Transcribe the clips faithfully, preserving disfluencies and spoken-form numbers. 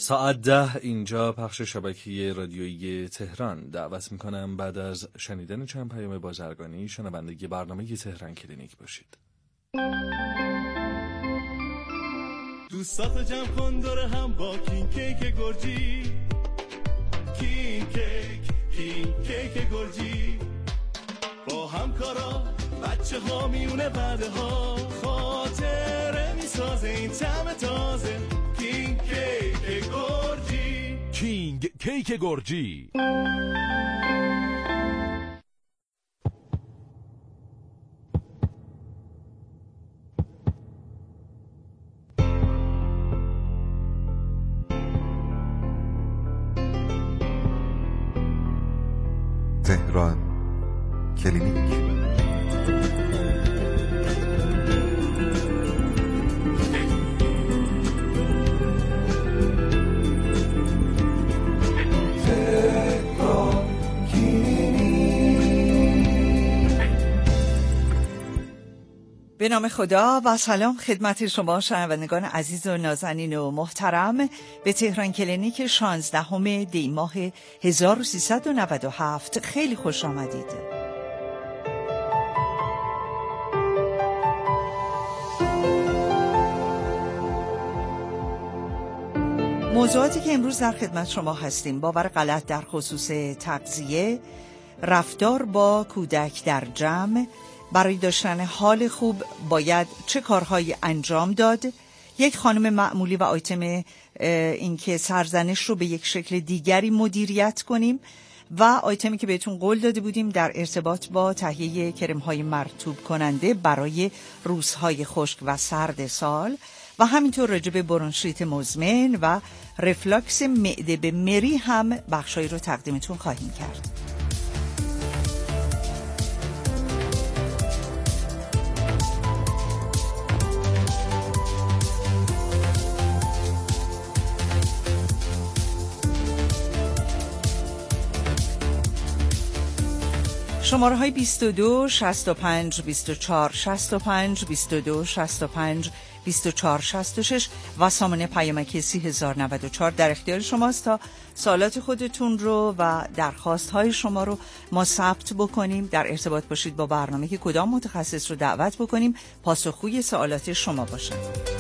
ساعت ده اینجا پخش شبکه رادیویی تهران. دعوت میکنم بعد از شنیدن چند پیام بازرگانی شنونده برنامه تهران کلینیک باشید. دوستاتو جمع کن دور هم با کین کیک گرجی، کین کیک کین کیک گرجی، با همکارا بچه ها میونه بعده ها خاطره میسازه این طعم تازه. کینگ کیک گرجی، کینگ کیک گرجی. تهران کلینیک. به نام خدا و سلام خدمت شما شنوندگان عزیز و نازنین و محترم به تهران کلینیک شانزدهم دی ماه هزار و سیصد و نود و هفت. خیلی خوش آمدید. موضوعاتی که امروز در خدمت شما هستیم: باور غلط در خصوص تغذیه، رفتار با کودک در جمع، برای داشتن حال خوب باید چه کارهایی انجام داد، یک خانم معمولی و آیتم اینکه سرزنش رو به یک شکل دیگری مدیریت کنیم و آیتمی که بهتون قول داده بودیم در ارتباط با تهیه کرم‌های مرطوب کننده برای روزهای خشک و سرد سال و همینطور راجع به برونشیت مزمن و رفلاکس معده به مری هم بخشایی رو تقدیمتون خواهیم کرد. شماره های بیست و دو شصت و پنج بیست و چهار شصت و پنج بیست و دو شصت و پنج بیست و چهار شصت و شش و سامانه پیامکی سی هزار و نود و چهار در اختیار شماست تا سوالات خودتون رو و درخواست های شما رو ما ثبت بکنیم. در ارتباط باشید با برنامه که کدام متخصص رو دعوت بکنیم پاسخگوی سوالات شما باشن.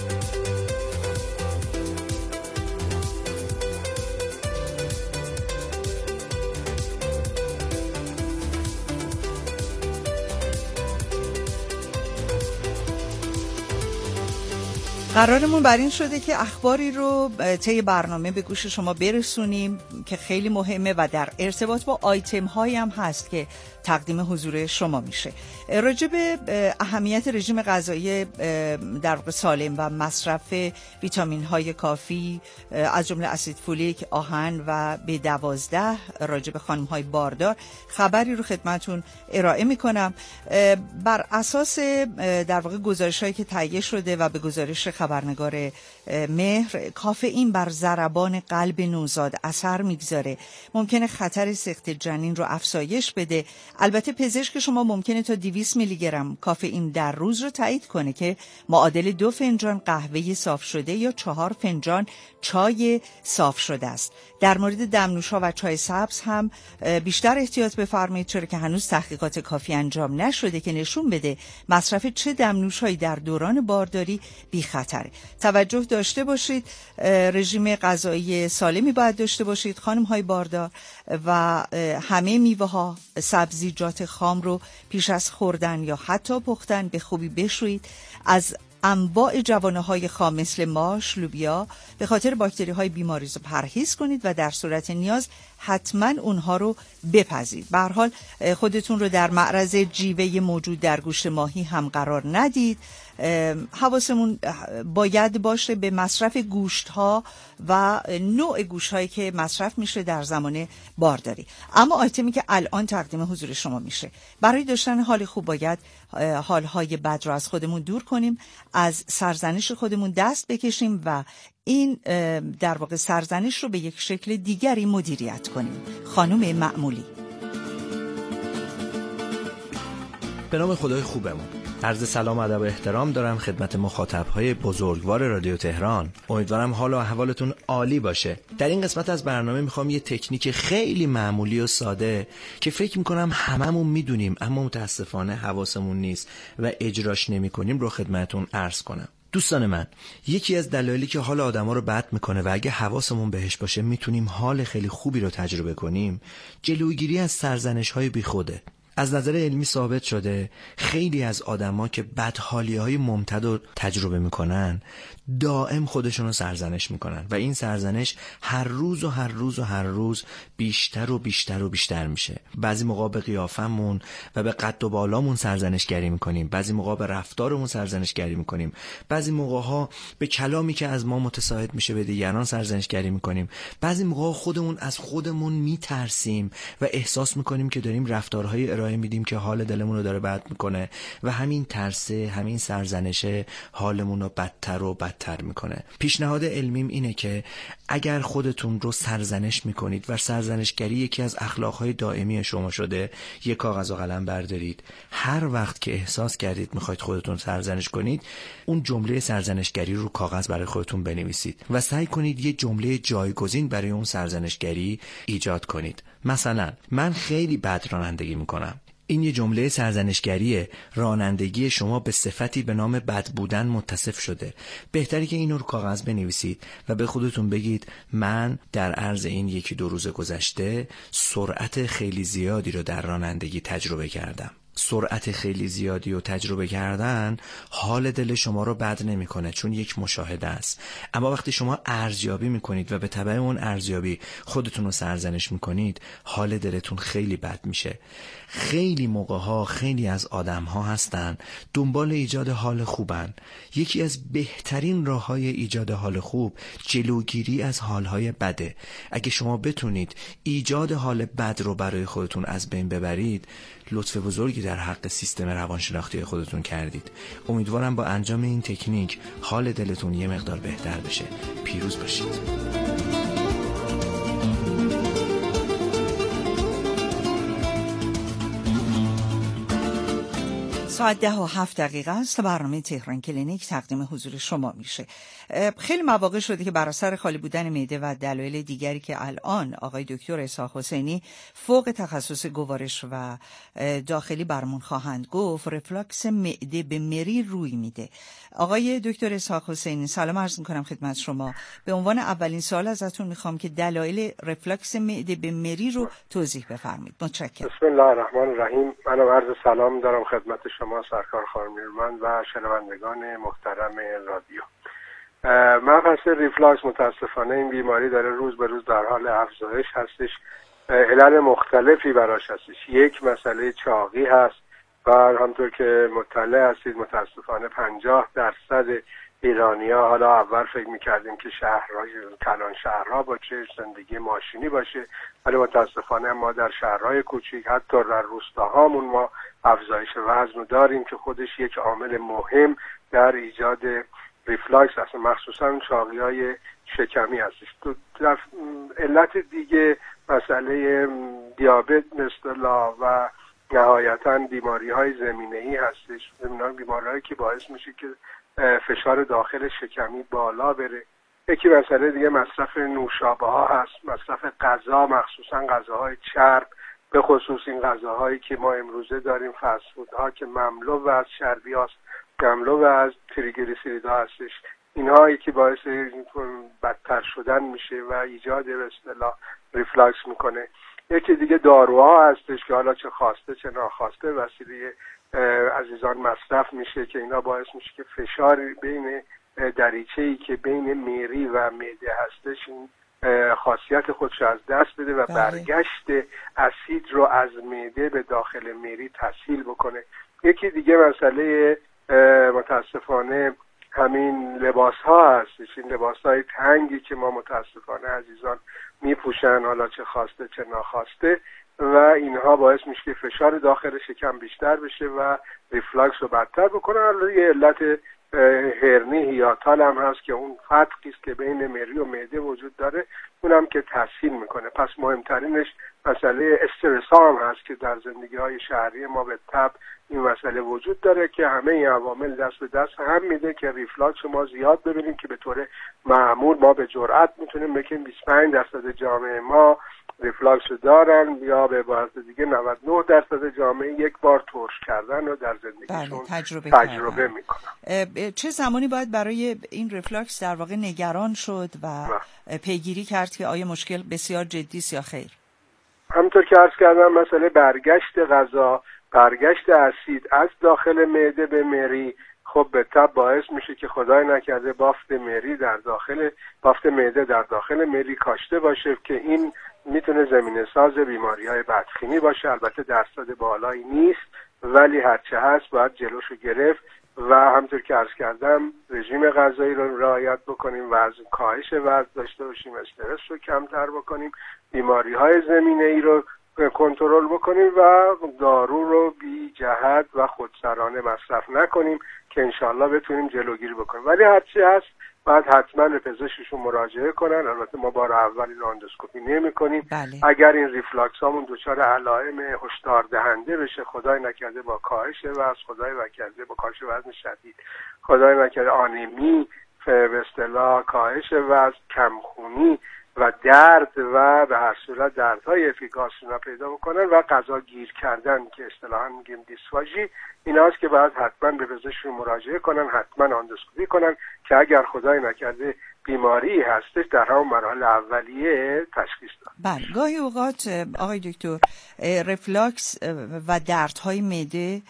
قرارمون بر این شده که اخباری رو طی برنامه به گوش شما برسونیم که خیلی مهمه و در ارتباط با آیتم هایی هم هست که تقدیم حضور شما میشه. راجع به اهمیت رژیم غذایی در واقع سالم و مصرف ویتامین های کافی از جمله اسید فولیک، آهن و بی دوازده راجع به خانم های باردار خبری رو خدمتون ارائه میکنم. بر اساس در واقع گزارش هایی که تهیه شده و به گزارش خبرنگار مهر، کافئین بر ضربان قلب نوزاد اثر میگذاره، ممکنه خطر سقط جنین رو افزایش بده. البته پزشک شما ممکنه تا دویست میلی گرم کافئین در روز رو تایید کنه که معادل دو فنجان قهوه صاف شده یا چهار فنجان چای صاف شده است. در مورد دمنوش‌ها و چای سبز هم بیشتر احتیاط بفرمایید، چرا که هنوز تحقیقات کافی انجام نشده که نشون بده مصرف چه دمنوش‌هایی در دوران بارداری بی خطره. توجه داشته باشید، رژیم غذایی سالمی باید داشته باشید خانم‌های باردار و همه میوه‌ها، سبزیجات خام رو پیش از خوردن یا حتی پختن به خوبی بشویید. از انواع جوانه‌های خام مثل ماش، لوبیا به خاطر باکتری‌های بیماریزا پرهیز کنید و در صورت نیاز حتما اونها رو بپزید. به هر حال خودتون رو در معرض جیوه موجود در گوشت ماهی هم قرار ندید. حواسمون باید باشه به مصرف گوشت ها و نوع گوشت هایی که مصرف میشه در زمان بارداری. اما آیتمی که الان تقدیم حضور شما میشه، برای داشتن حال خوب باید حالهای بد رو از خودمون دور کنیم، از سرزنش خودمون دست بکشیم و این در واقع سرزنش رو به یک شکل دیگری مدیریت کنیم. خانم معمولی. به نام خدای خوبمون. عرض سلام و ادب و احترام دارم خدمت مخاطبهای بزرگوار رادیو تهران. امیدوارم حال و احوالتون عالی باشه. در این قسمت از برنامه میخوام یه تکنیک خیلی معمولی و ساده که فکر میکنم هممون میدونیم اما متاسفانه حواسمون نیست و اجراش نمیکنیم رو خدمتون عرض کنم. دوستان من، یکی از دلایلی که حال آدما رو بد میکنه و اگه حواسمون بهش باشه میتونیم حال خیلی خوبی رو تجربه کنیم، جلوگیری از سرزنش‌های بیخوده. از نظر علمی ثابت شده خیلی از آدما که بدحالی‌های ممتد رو تجربه میکنن دائم خودشون رو سرزنش میکنن و این سرزنش هر روز و هر روز و هر روز بیشتر و بیشتر و بیشتر میشه. بعضی موقع به قیافمون و به قد و بالامون سرزنشگری میکنیم، بعضی موقع به رفتارمون سرزنشگری میکنیم، بعضی موقع‌ها به کلامی که از ما متساعد میشه به دیگران سرزنشگری میکنیم، بعضی موقع خودمون از خودمون میترسیم و احساس میکنیم که داریم رفتارهای ارائه میدیم که حال دلمون رو داره بد میکنه و همین ترسه، همین سرزنشه حالمون رو بدتر و بدتر میکنه. پیشنهاد علمیم اینه که اگر خودتون رو سرزنش میکنید و سرزنشگری یکی از اخلاقهای دائمی شما شده، یک کاغذ و قلم بردارید. هر وقت که احساس کردید میخواید خودتون سرزنش کنید، اون جمله سرزنشگری رو کاغذ برای خودتون بنویسید و سعی کنید یه جمله جایگزین برای اون سرزنشگری ایجاد کنید. مثلا من خیلی بد رانندگی میکنم. این یه جمله سرزنشگریه. رانندگی شما به صفتی به نام بد بودن متصف شده. بهتره که اینو رو کاغذ بنویسید و به خودتون بگید من در عرض این یکی دو روز گذشته سرعت خیلی زیادی رو در رانندگی تجربه کردم. سرعت خیلی زیادی رو تجربه کردن حال دل شما رو بد نمیکنه، چون یک مشاهده است. اما وقتی شما ارزیابی میکنید و به تبع اون ارزیابی خودتون رو سرزنش میکنید، حال دلتون خیلی بد میشه. خیلی موقعها خیلی از آدمها هستن دنبال ایجاد حال خوبن. یکی از بهترین راههای ایجاد حال خوب جلوگیری از حالهای بده. اگه شما بتونید ایجاد حال بد رو برای خودتون از بین ببرید، لطف بزرگی در حق سیستم روانشناختی خودتون کردید. امیدوارم با انجام این تکنیک حال دلتون یه مقدار بهتر بشه. پیروز باشید. ساعت ده و هفت دقیقه است. برنامه تهران کلینیک تقدیم حضور شما میشه. خیلی مواقع شده که بر اثر خالی بودن معده و دلایل دیگری که الان آقای دکتر اسحاق حسینی فوق تخصص گوارش و داخلی برمون خواهند گفت، رفلاکس معده به مری روی میده. آقای دکتر اسحاق حسینی سلام عرض میکنم خدمت شما. به عنوان اولین سوال ازتون میخوام که دلایل رفلاکس معده به مری رو توضیح بفرمایید. متشکرم. بسم الله الرحمن الرحیم. منم عرض سلام دارم خدمت شما سرکار خانم نیرومند و شنوندگان محترم رادیو. مبحث ریفلاکس متاسفانه این بیماری داره روز به روز در حال افزایش هستش. علل مختلفی براش هستش. یک مسئله چاقی هست و همطور که مطلع هستید متاسفانه پنجاه درصد ایرانی‌ها، حالا اول فکر می‌کردیم که شهرهای کلان شهرها باشه، زندگی ماشینی باشه، ولی متاسفانه ما در شهرهای کوچیک حتی در روستاهامون ما افزایش وزن داریم که خودش یک عامل مهم در ایجاد ریفلاکس است، مخصوصا چاقی‌های شکمی هستش. در علت دیگه مسئله دیابت مثلا و نهایتاً بیماری‌های زمینه‌ای هستش، بیماری‌هایی که باعث میشه که فشار داخل شکمی بالا بره. یکی مسئله دیگه مصرف نوشابه ها هست، مصرف غذا، مخصوصا غذاهای چرب، به خصوص این غذاهایی که ما امروزه داریم فست فود ها که مملو از چربی هست، مملو از تریگلیسیریدها هستش. اینهایی که باعث بدتر شدن میشه و ایجاد به اصطلاح ریفلاکس میکنه. یکی دیگه داروها هستش که حالا چه خواسته چه ناخواسته وسیله عزیزان مصرف میشه که اینا باعث میشه که فشار بین دریچه‌ای که بین مری و معده هستش این خاصیت خودش از دست بده و برگشت اسید رو از معده به داخل مری تسهیل بکنه. یکی دیگه مسئله متاسفانه همین لباس ها هستش، این لباس های تنگی که ما متاسفانه عزیزان میپوشن، حالا چه خواسته چه ناخواسته، و اینها باعث میشه که فشار داخل شکم بیشتر بشه و ریفلاکس رو بدتر بکنه. حالا یه علت هرنی هیاتال هم هست که اون فتقی است که بین مری و معده وجود داره، اونم که تسهیل میکنه. پس مهمترینش مسئله استرس هم هست که در زندگی های شهری ما به تبع این مسئله وجود داره که همه این عوامل دست به دست هم میده که ریفلاکس ما زیاد ببینیم که به طور معمول ما به جرئت میتونیم بگیم بیست و پنج درصد جامعه ما ریفلاکس دارن، یا به عبارت دیگه نود و نه درصد جامعه یک بار ترش کردن رو در زندگیشون بله، تجربه, تجربه میکنن. چه زمانی باید برای این ریفلاکس در واقع نگران شد و نه. پیگیری کرد که آیا مشکل بسیار جدی است یا خیر؟ همونطور که عرض کردم مسئله برگشت غذا، برگشت اسید از داخل معده به مری خب به تبع باعث میشه که خدای نکرده بافت مری در داخل بافت معده در داخل مری کاشته باشه که این میتونه زمینه ساز بیماری‌های بدخیمی باشه. البته درصد بالایی نیست ولی هرچه هست باید جلوشو گرفت و همونطور که عرض کردم رژیم غذایی رو رعایت بکنیم، وزن کاهش وزن داشته باشیم، استرس رو کمتر بکنیم، بیماری‌های زمینه‌ای رو کنترل بکنیم و دارو رو بی جهت و خودسرانه مصرف نکنیم که انشالله بتونیم جلوگیری بکنیم. ولی هرچی هست باید حتما به پزشکشون مراجعه کنن. البته ما بار اول این اندوسکوپی نمی کنیم. بله. اگر این ریفلاکس هامون دچار علائم هشدار دهنده بشه، خدای نکرده با کاهش وزن، خدای نکرده با کاهش وزن شدید، خدای نکرده آنمی، به اصطلاح کاهش وزن، کمخونی و درد و به هر صورت دردهای افیکاس رو پیدا بکنن و غذا گیر کردن که اصطلاحاً میگیم دیسفاژی، ایناست که باید حتما به پزشکشون مراجعه کنن، حتما آندوسکوپی کنن که اگر خدای نکرده بیماری هستش در همون مراحل اولیه تشخیص داد. بله، گاهی اوقات آقای دکتر ریفلاکس و دردهای معده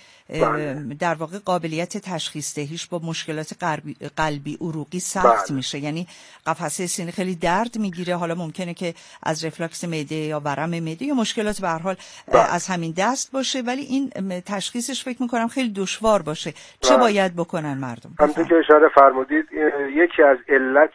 در واقع قابلیت تشخیص دهیش با مشکلات قلبی, قلبی عروقی سخت بله. میشه، یعنی قفسه سینه خیلی درد میگیره. حالا ممکنه که از ریفلاکس معده یا ورم معده یا مشکلات به هر حال از همین دست باشه، ولی این تشخیصش فکر میکنم خیلی دشوار باشه. چه بله. باید بکنن مردم؟ همونطور که اشاره فرمودید یکی از علت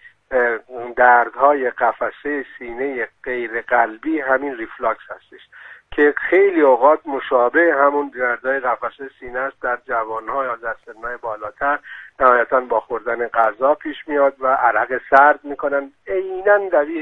دردهای قفسه سینه غیر قلبی همین ریفلاکس هستش که خیلی اوقات مشابه همون دردهای قفسه سینه است در جوانها یا در سنهای بالاتر. نهایتاً با خوردن غذا پیش میاد و عرق سرد میکنن، عیناً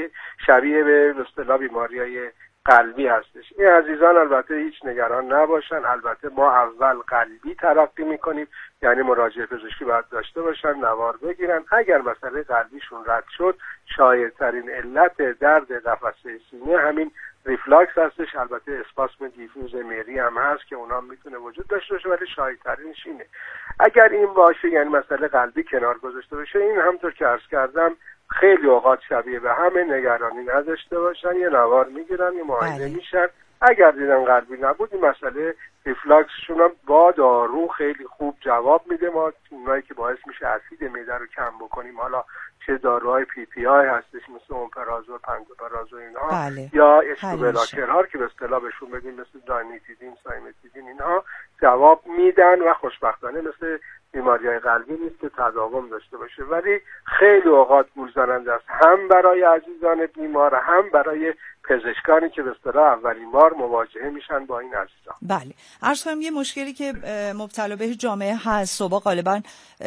شبیه به اصطلاح بیماری‌های قلبی هستش. این عزیزان البته هیچ نگران نباشن. البته ما اول قلبی ترقی میکنیم، یعنی مراجعه پزشکی باید داشته باشن، نوار بگیرن. اگر مسئله قلبیشون رد شد شایع‌ترین علت درد قفسه سینه همین ریفلاکس هستش. البته اسپاسم دیفیوز مری هم هست که اونها میتونه وجود داشته باشه ولی شایع‌ترینش اینه. اگر این باشه یعنی مسئله قلبی کنار گذاشته بشه، این همونطور که عرض کردم خیلی اوقات شبیه به همه، نگرانی نداشته باشن، یه نوار میگیرن، یه معاینه میشن. اگر دیدن قلبی نبود این مسئله ریفلاکسشون هم با دارو خیلی خوب جواب میده. ما اونایی که باعث میشه اسید معده رو کم بکنیم، حالا چه داروهای پی پی آی هستش مثل اومپرازول، پنتوپرازول اینها بله. یا استوبلاکرها که به اصطلاح بهشون بگیم مثل داینیتیدین، سایمتیدین، اینها جواب میدن و خوشبختانه مثل بیماری‌های قلبی نیست که تداوم داشته باشه. ولی خیلی اوقات گولزننده است هم برای عزیزان بیمار هم برای پزشکانی که به اصطلاح اولین بار مواجهه میشن با این عزیزان. بله، عرض کنم یه مشکلی که مبتلا به جامعه هست، صبح غالبا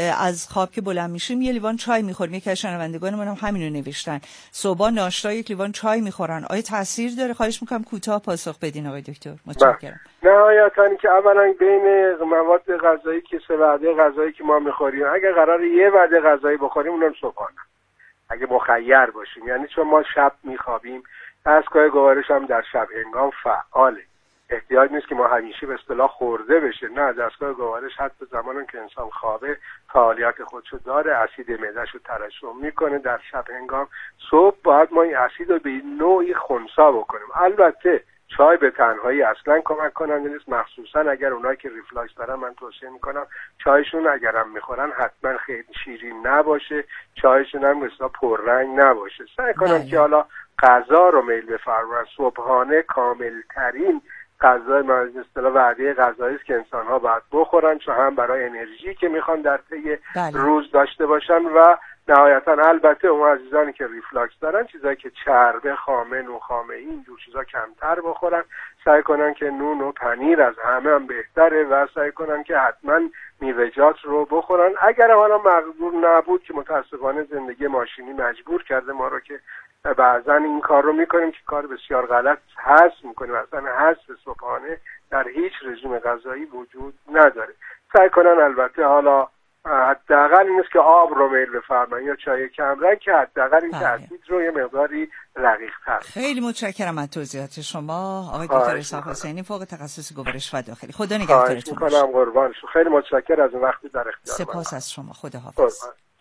از خواب که بلند میشیم یه لیوان چای میخوریم. یکی از شنوندگانمون هم همین رو نوشتن، صبح ناشتا یک لیوان چای میخورن. آیا تاثیر داره؟ خواهش میکنم کوتاه پاسخ بدین آقای دکتر. متشکرم. نهایتاً که اولا بین مواد غذایی که سه وعده غذایی که ما میخوریم، اگه قرار یه وعده غذایی بخوریم اونم صبحانه، اگه مخیر باشیم، یعنی چون ما شب میخوابیم، دستگاه گوارش هم در شب هنگام فعاله، احتیاج نیست که ما همیشه به اصطلاح خورده بشه. نه، دستگاه گوارش حتی زمانی که انسان خوابه فعالیت خودشو داره، اسید معده‌ش رو ترشح میکنه در شب هنگام. صبح باید ما این اسید رو به نوعی خنثی بکنیم. البته چای به تنهایی اصلا کمک کننده نیست، مخصوصا اگر اونایی که ریفلاکس دارن من توصیه میکنم چایشون اگرم میخورن حتما خیلی شیرین نباشه، چایشون هم مثلا پررنگ نباشه. سعی کنن که حالا غذا رو میل بفرماین. صبحانه کامل ترین غذای به اصطلاح وعده غذایی است که انسان‌ها باید بخورن، چون هم برای انرژی که میخوان در طی روز داشته باشن و نهایتا البته اون عزیزانی که ریفلاکس دارن چیزایی که چربه، خامه، نوخامه، این جور چیزا کمتر بخورن. سعی کنن که نون و پنیر از همه هم بهتره و سعی کنن که حتما میوه‌جات رو بخورن. اگر حالا مقدور نبود که متاسفانه زندگی ماشینی مجبور کرده ما رو که بعضا این کار رو میکنیم که کار بسیار غلط هست میکنیم. اصلا حذف صبحانه در هیچ رژیم غذایی وجود نداره. سعی کنن البته حالا حداقل این است که آب رو میل بفرمایید یا چای کمرنگ که حداقل این که اسید رو یه مقداری رقیق‌تر. خیلی متشکرم از توضیحات شما آقای دکتر اسحاق حسینی، فوق تخصص گورش و داخلی. خدا نگهدارتون باشه. خواهش می‌کنم قربان شو. خیلی متشکرم از این وقتی در اختیار من. سپاس از شما. خدا حافظ.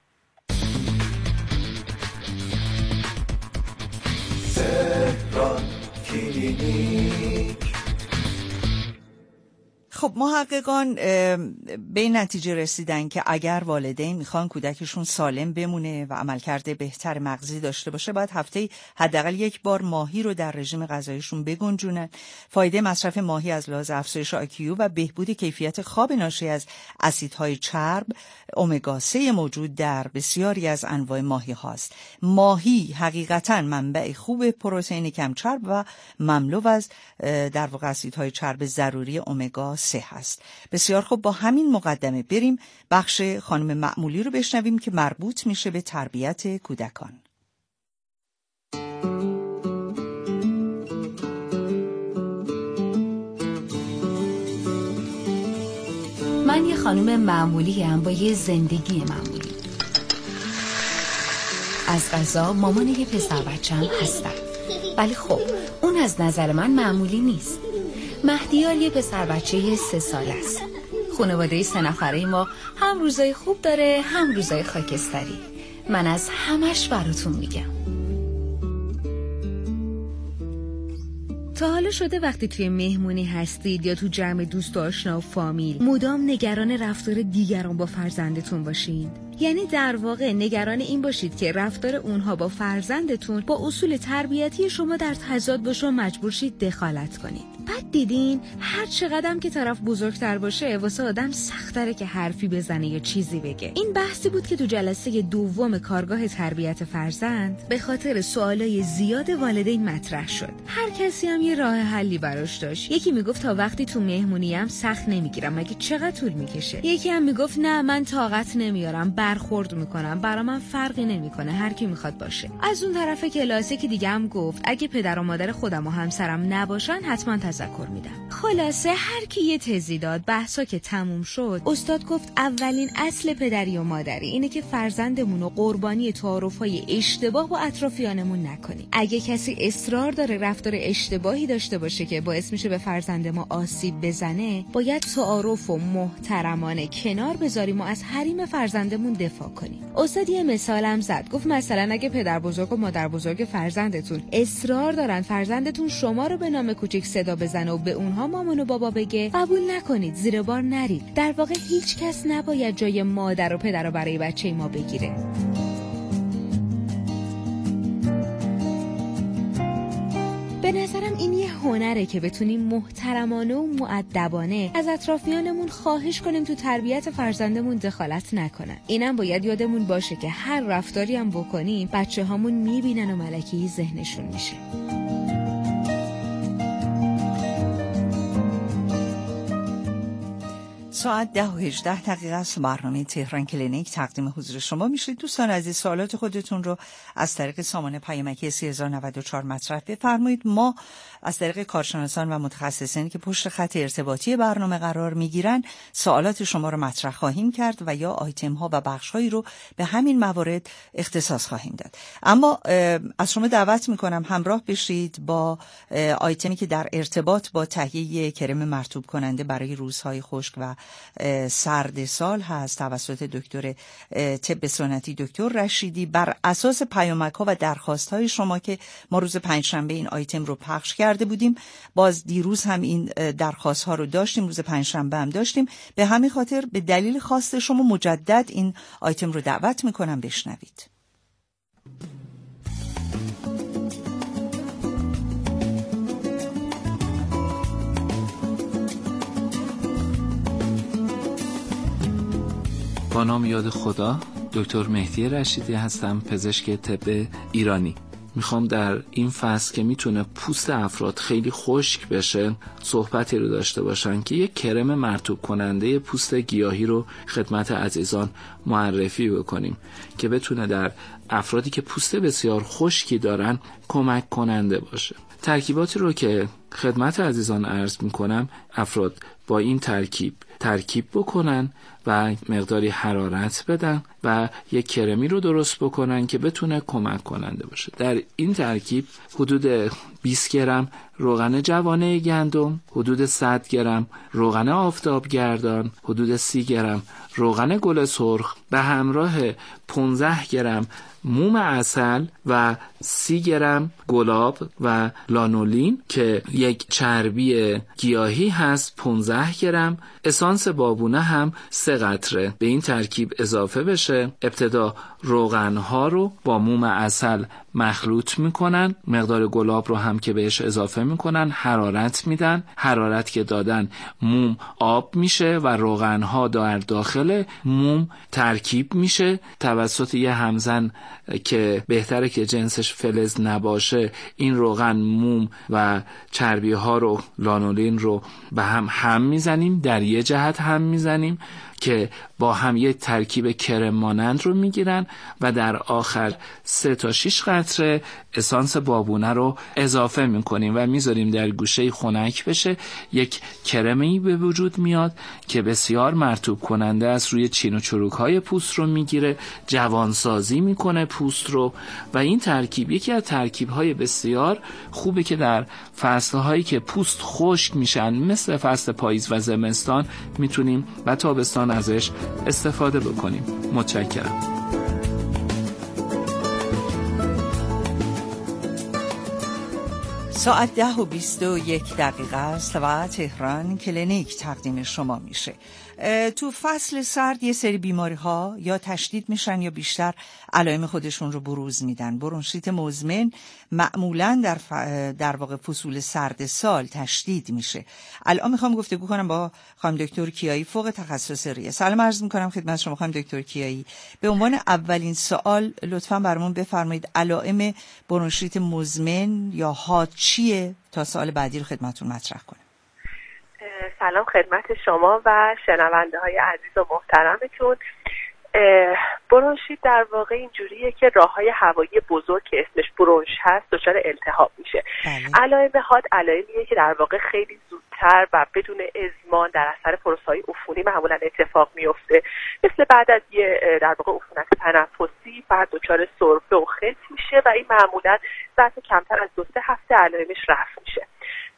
خب محققان به این نتیجه رسیدن که اگر والدین میخوان کودکشون سالم بمونه و عملکرد بهتر مغزی داشته باشه باید هفته حداقل یک بار ماهی رو در رژیم غذاییشون بگنجونن. فایده مصرف ماهی از لحاظ افزایش آی کیو و بهبود کیفیت خواب ناشی از اسیدهای چرب امگا سه موجود در بسیاری از انواع ماهی هاست. ماهی حقیقتا منبع خوب پروتئین کم چرب و مملو از در واقع اسیدهای چرب ضروری امگا سه هست. بسیار خوب، با همین مقدمه بریم بخش خانم معمولی رو بشنویم که مربوط میشه به تربیت کودکان. من یه خانم معمولی ام با یه زندگی معمولی. از قضا مامان یه پسر بچه‌ام هستم، ولی خب اون از نظر من معمولی نیست. مهدیال یه پسر بچه سه ساله است. خانواده سه نفره ما هم روزای خوب داره هم روزای خاکستری. من از همش براتون میگم. تا حالا شده وقتی توی مهمونی هستید یا تو جمع دوست و آشنا و فامیل مدام نگران رفتار دیگران با فرزندتون باشید؟ یعنی در واقع نگران این باشید که رفتار اونها با فرزندتون با اصول تربیتی شما در تضاد باشه و مجبور شید دخالت کنید. بعد دیدین هر چقدرم که طرف بزرگتر باشه واسه آدم سخت‌تره که حرفی بزنه یا چیزی بگه. این بحثی بود که تو جلسه دوم کارگاه تربیت فرزند به خاطر سوالای زیاد والدین مطرح شد. هر کسی هم یه راه حلی براش داشت. یکی میگفت تا وقتی تو مهمونیم سخت نمیگیرم، مگه چقدر طول میکشه. یکی هم میگفت نه من طاقت نمیارم، برخورد میکنم، برا من فرقی نمیکنه، هر کی میخواد باشه. از اون طرف کلاسه که دیگه هم گفت اگه پدر و مادر خودم و همسرم نباشن حتما تذکر میدم. خلاصه هر کی یه تزی داد. بحثا که تموم شد استاد گفت اولین اصل پدری و مادری اینه که فرزندمون رو قربانی تعارف‌های اشتباه با اطرافیانمون نکنیم. اگه کسی اصرار داره رفتار اشتباهی داشته باشه که باعث میشه به فرزند ما آسیب بزنه، باید تعارف و محترمانه کنار بذاریم و از حریم فرزندمون دفاع کنیم. استاد یه مثالم زد، گفت مثلا اگه پدر بزرگ و مادر بزرگ فرزندتون اصرار دارن فرزندتون شما رو به نام کوچیک صدا بزنه و به اونها مامان و بابا بگه، قبول نکنید، زیر بار نرید. در واقع هیچ کس نباید جای مادر و پدر رو برای بچه ما بگیره. به نظرم این یه هنره که بتونیم محترمانه و مؤدبانه از اطرافیانمون خواهش کنیم تو تربیت فرزندمون دخالت نکنن. اینم باید یادمون باشه که هر رفتاری هم بکنیم بچه هامون میبینن و ملکی ذهنشون میشه. ساعت ده و هجده دقیقه است. برنامه تهران کلینیک تقدیم حضور شما میشه. دوستان عزیز سوالات خودتون رو از طریق سامان پیامکی سه هزار و نود و چهار مطرح بفرمایید. ما از طریق کارشناسان و متخصصینی که پشت خط ارتباطی برنامه قرار میگیرن سوالات شما رو مطرح خواهیم کرد و یا آیتم ها و بخش هایی رو به همین موارد اختصاص خواهیم داد. اما از شما دعوت میکنم همراه بشید با آیتمی که در ارتباط با تهیه کرم مرطوب کننده برای روزهای خشک و سرد سال هست توسط دکتر طب سنتی دکتر رشیدی. بر اساس پیامک ها و درخواست های شما که ما روز پنجشنبه این آیتم رو پخش کرده بودیم، باز دیروز هم این درخواست ها رو داشتیم، روز پنجشنبه هم داشتیم، به همین خاطر به دلیل خواست شما مجدد این آیتم رو دعوت میکنم بشنوید. با نام یاد خدا، دکتر مهدی رشیدی هستم، پزشک طب ایرانی. میخوام در این فصل که میتونه پوست افراد خیلی خشک بشه صحبتی رو داشته باشن که یک کرم مرطوب کننده پوست گیاهی رو خدمت عزیزان معرفی بکنیم که بتونه در افرادی که پوست بسیار خشکی دارن کمک کننده باشه. ترکیباتی رو که خدمت عزیزان عرض میکنم افراد با این ترکیب ترکیب بکنن و مقداری حرارت بدن و یک کرمی رو درست بکنن که بتونه کمک کننده باشه. در این ترکیب حدود بیست گرم روغن جوانه گندم، حدود صد گرم روغن آفتابگردان، حدود سی گرم روغن گل سرخ به همراه پانزده گرم موم عسل و سی گرم گلاب و لانولین که یک چربی گیاهی هست پانزده گرم، اسانس بابونه هم سه قطره به این ترکیب اضافه بشه. ابتدا روغنها رو با موم عسل مخلوط میکنن، مقدار گلاب رو هم که بهش اضافه میکنن، حرارت میدن. حرارت که دادن موم آب میشه و روغنها در داخل موم ترکیب میشه توسط یه همزن که بهتره که جنسش فلز نباشه. این روغن موم و چربی ها رو لانولین رو به هم هم میزنیم، در یه جهت هم میزنیم که با هم یک ترکیب کرم مانند رو میگیرن و در آخر سه تا شش قطره اسانس بابونه رو اضافه میکنیم و میذاریم در گوشه خنک بشه. یک کرمی به وجود میاد که بسیار مرطوب کننده است، روی چین و چروک های پوست رو میگیره، جوانسازی میکنه پوست رو و این ترکیب یکی از ترکیب های بسیار خوبه که در فصل هایی که پوست خشک میشن مثل فصل پاییز و زمستان میتونیم و تابستان ازش استفاده بکنیم. متشکرم. ساعت ده و بیست و یک دقیقه است و تهران کلینیک تقدیم شما میشه. تو فصل سرد یه سری بیماری ها یا تشدید میشن یا بیشتر علائم خودشون رو بروز میدن. برونشیت مزمن معمولا در, ف... در واقع فصول سرد سال تشدید میشه. الان میخوام گفتگو کنم با خانم دکتر کیایی فوق تخصص ریه. سلام عرض میکنم خدمت شما خانم دکتر کیایی. به عنوان اولین سوال لطفاً برامون بفرمایید علائم برونشیت مزمن یا حاد چیه تا سوال بعدی رو خدمتتون مطرح کنم. سلام خدمت شما و شنونده های عزیز و محترمتون. برونشیت در واقع اینجوریه که راه های هوایی بزرگ که اسمش برونش هست دچار التهاب میشه. علائم حاد علائمیه که در واقع خیلی زودتر و بدون ازمان در اثر پروسه‌های عفونی معمولا اتفاق میفته. مثل بعد از یه در واقع عفونت تنفسی فرد دچار سرفه و خلط میشه و این معمولا ظرف کمتر از دو سه هفته علائمش رفع میشه.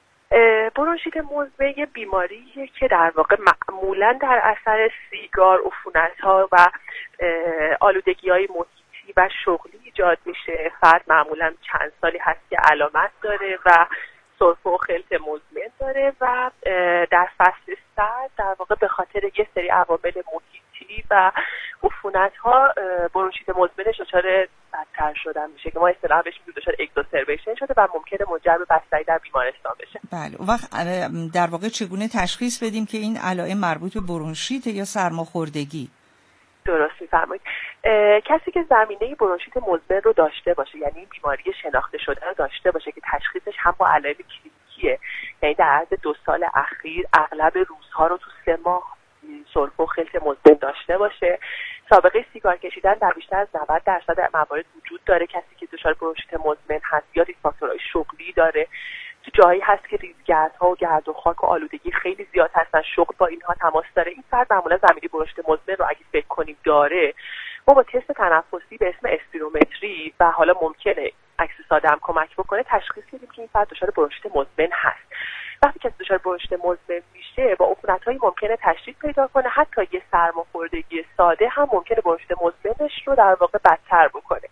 برونشیت مزمن یه بیماریه که در واقع معمولا در اثر سیگار، عفونت‌ها و آلودگی‌های محیطی و شغلی ایجاد میشه. فرد معمولا چند سالی هست که علامت داره و سرفه و خلط مزمن داره و در فصل سرد در واقع به خاطر یه سری عوامل محیطی و عفونت‌ها برونشیت مزمنش دچار بدتر شدن میشه که ما اصطلاحاً بهش میگیم دچار اگزاسربیشن شده و ممکنه منجر به بستری در بیمارستان بشه. بله، اون وقت در واقع چگونه تشخیص بدیم که این علائم مربوط به برونشیت یا سرماخوردگی؟ درست می‌فرمایید. کسی که زمینه برونشیت مزمن رو داشته باشه، یعنی بیماری شناخته شده رو داشته باشه که تشخیصش هم با علائم کلینیکیه، یعنی در عرض دو سال اخیر اغلب روزها رو تو سه ماه سرفه و خلط مزمن داشته باشه، سابقه سیگار کشیدن در بیشتر از نود درصد موارد وجود داره، کسی که دچار برونشیت مزمن هست یا ریسک فاکتورهای شغلی داره، تو جایی هست که ریزگردها و گرد و خاک و آلودگی خیلی زیاد هستن، شغل با اینها تماس داره، این فرد معمولا زمینه برونشیت مزمن رو اگه فکر کنیم داره، ما با تست تنفسی به اسم اسپیرومتری و حالا ممکنه عکس ساده هم کمک بکنه تشخیص بدیم که این فرد دچار برونشیت مزمن هست. وقتی که دچار برونشیت مزمن میشه با عفونت‌هایی ممکنه تشدید پیدا کنه، حتی یه سرماخوردگی ساده هم ممکنه برونشیت مزمنش رو در واقع بدتر بکنه.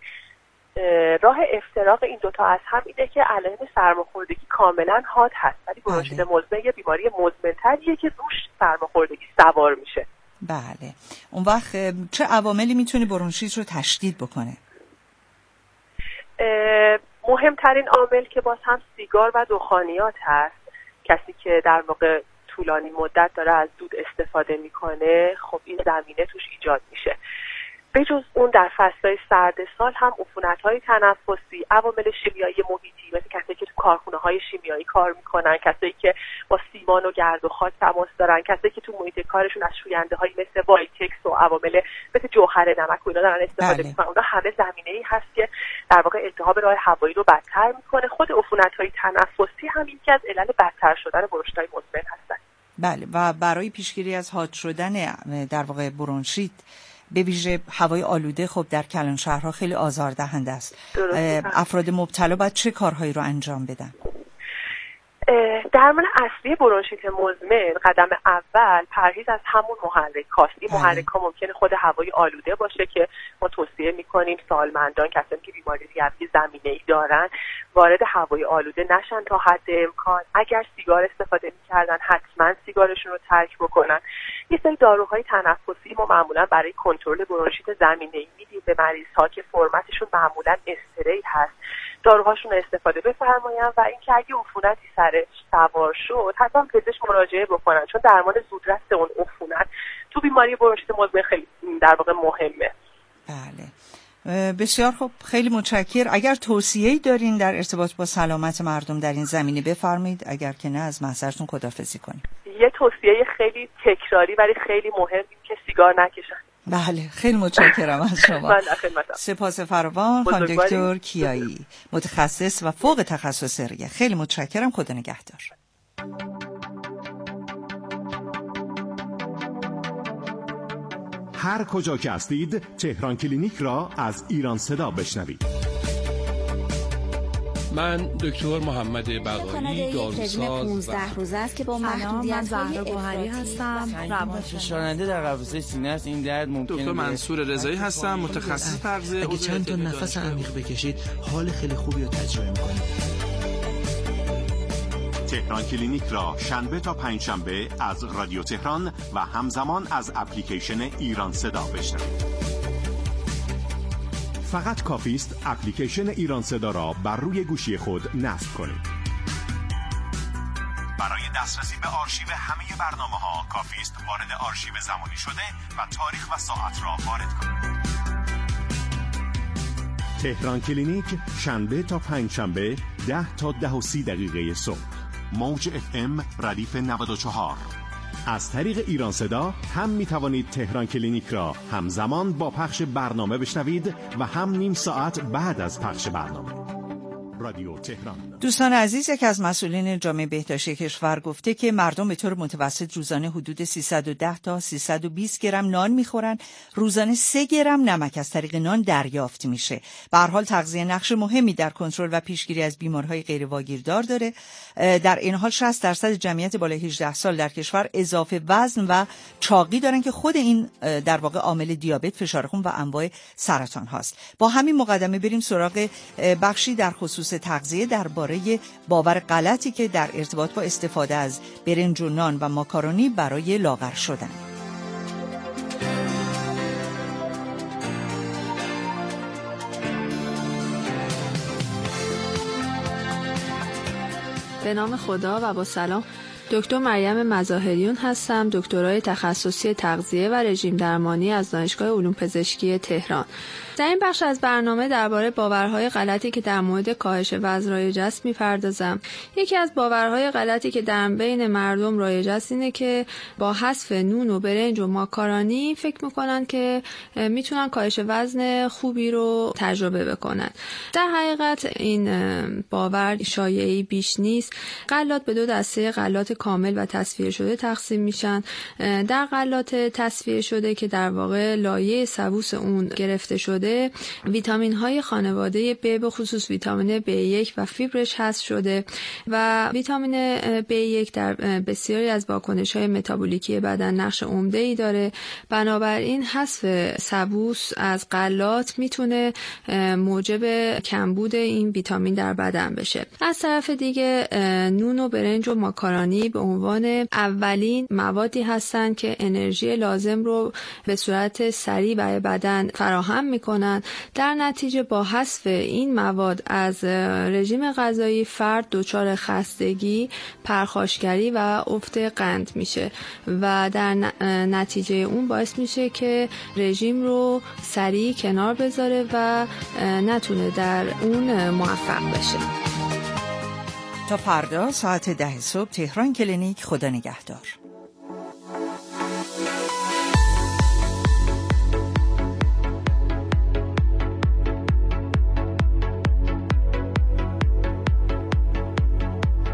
راه افتراق این دوتا از هم اینه که علائم سرماخوردگی کاملا حاد هست ولی برونشیت مزمن یه بیماری مزمن‌تریه که روش سرماخوردگی سوار میشه. بله، اون وقت چه عواملی میتونه برونشیت رو تشدید بکنه؟ مهمترین عامل که باز هم سیگار و دخانیات هست. کسی که در واقع طولانی مدت داره از دود استفاده میکنه، خب این زمینه توش ایجاد میشه. بجز اون در فصل‌های سرد سال هم عفونت‌های تنفسی، عوامل شیمیایی محیطی مثل کسایی که تو کارخونه‌های شیمیایی کار میکنن، کسایی که با سیمان و گرد و خاک تماس دارن، کسایی که تو محیط کارشون از شوینده‌هایی مثل وایتکس و عوامل مثل جوهر نمک و اینا دارن استفاده بله. میکنن، اونا همه زمینه‌ای هست که در واقع التهاب راه هوایی رو بدتر میکنه. خود عفونت‌های تنفسی هم یکی از علل بدتر شدن برونشیت‌های مزمن هستن. بله، و برای پیشگیری از حاد شدن در واقع برونشیت به ویژه هوای آلوده خب در کلانشهرها خیلی آزاردهنده است. افراد مبتلا باید چه کارهایی رو انجام بدن؟ درمان اصلی برونشیت مزمن قدم اول پرهیز از همون محرک هاست. این محرک ها ممکنه خود هوای آلوده باشه که ما توصیه میکنیم سالمندان، کسانی که بیماری ریوی زمینه‌ای دارن وارد هوای آلوده نشن تا حد امکان. اگر سیگار استفاده میکردن حتما سیگارشون رو ترک بکنن. یه سری داروهای تنفسی ما معمولا برای کنترل برونشیت زمینه‌ای میدیم به مریض ها که فرمتشون معمولا استری هست. داروهاشون رو استفاده بفرمایند و اینکه اگه عفونتی سرش سوار شد حتما پزشک مراجعه بکنن، چون درمان زودرس اون عفونت تو بیماری برونشیت مزمن خیلی در واقع مهمه. بله، بسیار خوب، خیلی متشکرم. اگر توصیه‌ای دارین در ارتباط با سلامت مردم در این زمینه بفرمایید، اگر که نه از محضرتون خداحافظی کنیم. یه توصیه خیلی تکراری ولی خیلی مهم که سیگار نکشن. بله، خیلی متشکرم از شما. سپاس فراوان خانم دکتر کیایی، متخصص و فوق تخصص ریه. خیلی متشکرم، خدا نگهدار. هر کجا که هستید تهران کلینیک را از ایران صدا بشنوید. من دکتر محمد بقایی، داروساز پانزده روزه است که با محدودیت‌های افراطی هستم. روانشناسی در قفسه سینه است. این درد ممکنه. دکتر منصور رضایی هستم، متخصص تغذیه. اگه چند تا نفس عمیق بکشید حال خیلی خوبی رو تجربه می‌کنید. تهران کلینیک را شنبه تا پنجشنبه از رادیو تهران و همزمان از اپلیکیشن ایران صدا بشنوید. فقط کافی است اپلیکیشن ایران صدا را بر روی گوشی خود نصب کنید. برای دسترسی به آرشیو همه برنامه‌ها کافی است وارد آرشیو زمانی شده و تاریخ و ساعت را وارد کنید. تهران کلینیک شنبه تا پنجشنبه ده تا ده و سی دقیقه صبح. موج اف ام ردیف نود و چهار. از طریق ایران صدا هم می توانید تهران کلینیک را همزمان با پخش برنامه بشنوید و هم نیم ساعت بعد از پخش برنامه. رادیو تهران. دوستان عزیز، یک از مسئولین جامعه بهداشتی کشور گفته که مردم به طور متوسط روزانه حدود سیصد و ده تا سیصد و بیست گرم نان میخورن. روزانه سه گرم نمک از طریق نان دریافت میشه. به هر حال تغذیه نقش مهمی در کنترل و پیشگیری از بیماری‌های غیر واگیردار داره. در این حال شصت درصد جمعیت بالای هجده سال در کشور اضافه وزن و چاقی دارن که خود این در واقع عامل دیابت، فشار خون و انواع سرطان هاست. با همین مقدمه بریم سراغ بخشی در خصوص تغذیه درباره باور غلطی که در ارتباط با استفاده از برنج و نان و ماکارونی برای لاغر شدن. به نام خدا و با سلام. دکتر مریم مظاهریون هستم، دکترای تخصصی تغذیه و رژیم درمانی از دانشگاه علوم پزشکی تهران. در این بخش از برنامه درباره باورهای غلطی که در مورد کاهش وزن رایج است می‌پردازم. یکی از باورهای غلطی که در بین مردم رایج است اینه که با حذف نون و برنج و ماکارونی فکر می‌کنن که میتونن کاهش وزن خوبی رو تجربه بکنن. در حقیقت این باور شایعی بیش نیست. غلات به دو دسته غلات کامل و تصفیه شده تقسیم میشن. در غلات تصفیه شده که در واقع لایه سبوس اون گرفته شده، ویتامین های خانواده ب به خصوص ویتامین بی یک و فیبرش حذف شده و ویتامین بی یک در بسیاری از واکنش های متابولیکی بدن نقش عمده ای داره. بنابراین حذف سبوس از غلات میتونه موجب کمبود این ویتامین در بدن بشه. از طرف دیگه نون و برنج و ماکارونی به عنوان اولین موادی هستن که انرژی لازم رو به صورت سریع برای بدن فراهم میکنن میکنن. در نتیجه با حذف این مواد از رژیم غذایی فرد دچار خستگی، پرخاشگری و افت قند میشه و در نتیجه اون باعث میشه که رژیم رو سریع کنار بذاره و نتونه در اون موفق بشه. تا فردا ساعت ده صبح تهران کلینیک. خدا نگهدار.